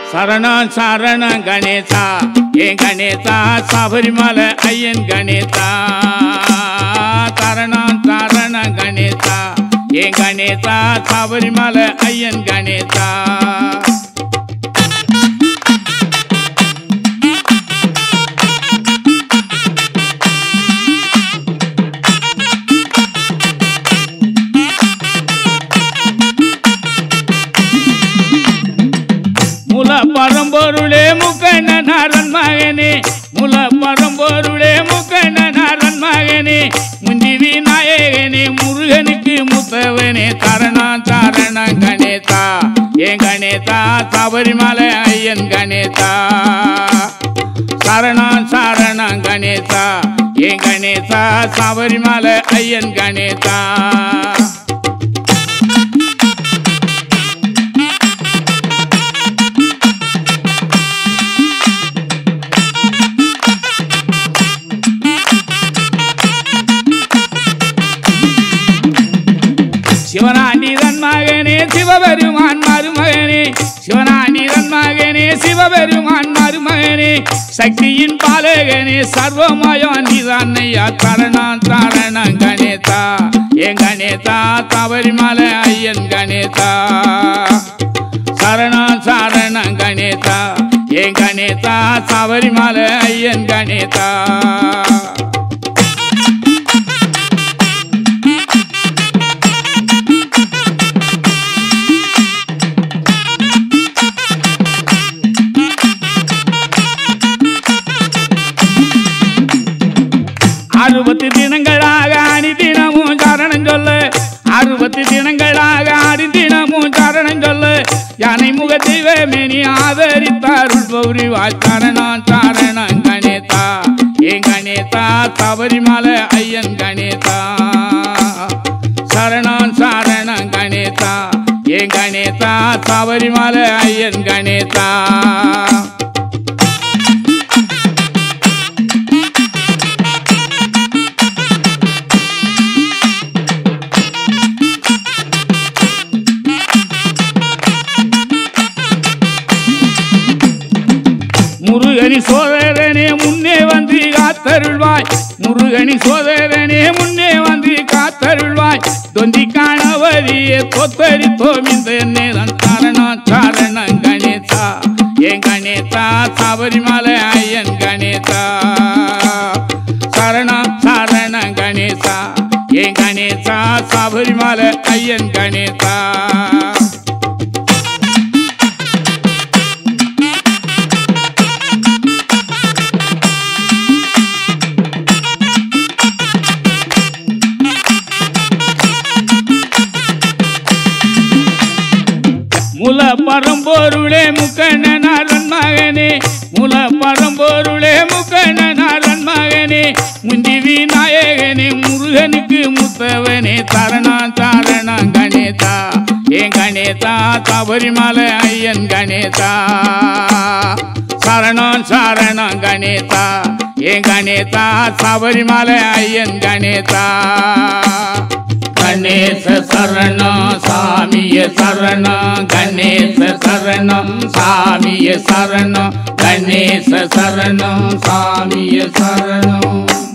சரணம் சரணம் கணேசா ஏன் கணேசா சபரிமலை ஐயன் கணேசா சரணம் சரணம் கணேசா ஏன் கணேசா சபரிமலை ஐயன் கணேசா பரம்பொருளே முக்கண்ணனாரன் மகனே முல பரம்பொருளே முக்கண்ணனாரன் மகனே முந்தி விநாயகனே முருகனுக்கு முத்தவனே சரணம் சரணம் கணேசா ஏன் கணேசா சபரிமலை ஐயன் கணேசா சரணம் சரணம் கணேசா ஏன் கணேசா சபரிமலை ஐயன் கணேசா சிவனாண்டிதன் மகனே சிவபெருமான் மருமகனே சிவனாண்டிதன் மகனே சிவபெருமான் மருமகனே சக்தியின் பாலகனே சர்வமயம் நிதானையா சரணம் சரணம் கணேசா ஏன் கணேசா சபரிமலை ஐயன் கணேசா சரணம் சரணம் கணேசா ஏன் கணேசா சபரிமலை ஐயன் கணேசா அறுபத்து தினங்களாக அடி தினமும் சரணம் சொல்லு 60 தினங்களாக அடி தினமும் சரணம் சொல்லு யானை முக தெய்வமே நீ ஆதரித்தாருள் பௌரிவாய் சரணம் சரணம் கணேசா ஏன் கணேசா சபரிமலை ஐயன் கணேசா சரணம் சரணம் கணேசா ஏன் கணேசா சபரிமலை ஐயன் கணேசா முருகனி சோதரனே முன்னே வந்து காத்தருள்வாய் முருகனி சோதரனே முன்னே வந்து காத்தருள்வாய் தொந்தி காணவரியே கொத்தரித்தோம் இந்த நேரம் சரணம் சரணம் கணேசா ஏன் கணேசா சபரிமலை ஐயன் கணேசா சரணம் சரணம் கணேசா ஏன் கணேசா சபரிமலை ஐயன் கணேசா முல பரம்பொருளே முக்கண்ணனாரன் மகனே முல பரம்பொருளே முக்கண்ணனாரன் மகனே முந்தி விநாயகனே முருகனுக்கு முத்தவனே சரணம் சரணம் கணேசா ஏன் கணேசா சபரிமலை ஐயன் கணேசா சரணம் சரணம் கணேசா ஏன் கணேசா சபரிமலை ஐயன் கணேசா गणेश शरणं स्वामिये शरणं गणेश शरणं स्वामिये शरणं गणेश शरणं स्वामिये शरणं।